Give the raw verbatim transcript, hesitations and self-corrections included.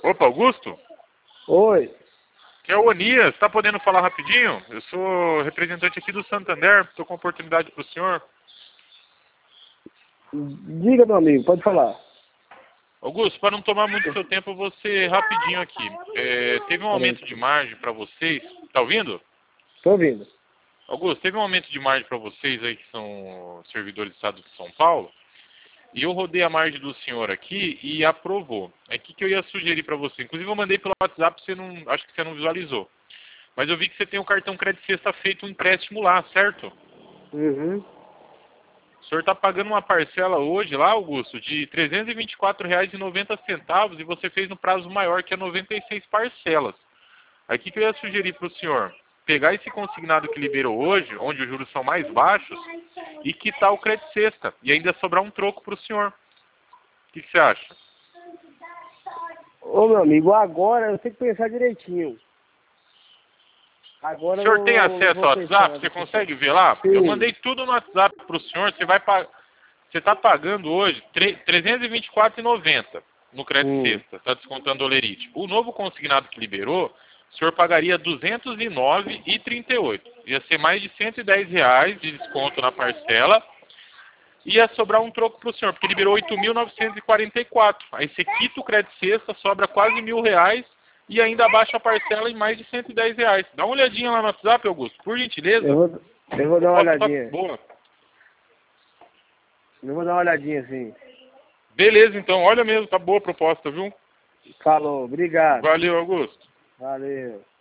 Opa, Augusto? Oi. Que é o Onias, está podendo falar rapidinho? Eu sou representante aqui do Santander, estou com oportunidade para o senhor. Diga, meu amigo, pode falar. Augusto, para não tomar muito seu tempo, eu vou ser rapidinho aqui. É, teve um aumento de margem para vocês, tá ouvindo? Tô ouvindo. Augusto, teve um aumento de margem para vocês aí que são servidores do Estado de São Paulo, e eu rodei a margem do senhor aqui e aprovou. É aqui que eu ia sugerir para você. Inclusive eu mandei pelo WhatsApp, você não, acho que você não visualizou. Mas eu vi que você tem o cartão Crédito Sexta feito um empréstimo lá, certo? Uhum. O senhor está pagando uma parcela hoje lá, Augusto, de trezentos e vinte e quatro reais e noventa centavos e você fez no prazo maior, que é noventa e seis parcelas. Aí o que, que eu ia sugerir para o senhor? Pegar esse consignado que liberou hoje, onde os juros são mais baixos, e quitar o Crédito Sexta. E ainda sobrar um troco para o senhor. O que, que você acha? Ô, meu amigo, agora eu tenho que pensar direitinho. Agora O eu senhor tem não, não acesso vou ao pensar. WhatsApp? Você consegue ver lá? Sim. Eu mandei tudo no WhatsApp para o senhor. Você vai pagar. Você está pagando hoje trezentos e vinte e quatro reais e noventa centavos no Crédito Hum. Sexta. Está descontando o Olerite. O novo consignado que liberou, o senhor pagaria duzentos e nove reais e trinta e oito centavos. Ia ser mais de cento e dez reais de desconto na parcela. Ia sobrar um troco para o senhor, porque liberou oito mil novecentos e quarenta e quatro. Aí você quita o Crédito Sexta, sobra quase mil reais e ainda abaixa a parcela em mais de cento e dez reais. Dá uma olhadinha lá no WhatsApp, Augusto, por gentileza. Eu vou, eu vou dar uma Proposta tá olhadinha. boa. Eu vou dar uma olhadinha, sim. Beleza, então, olha mesmo, tá boa a proposta, viu? Falou, obrigado. Valeu, Augusto. Valeu.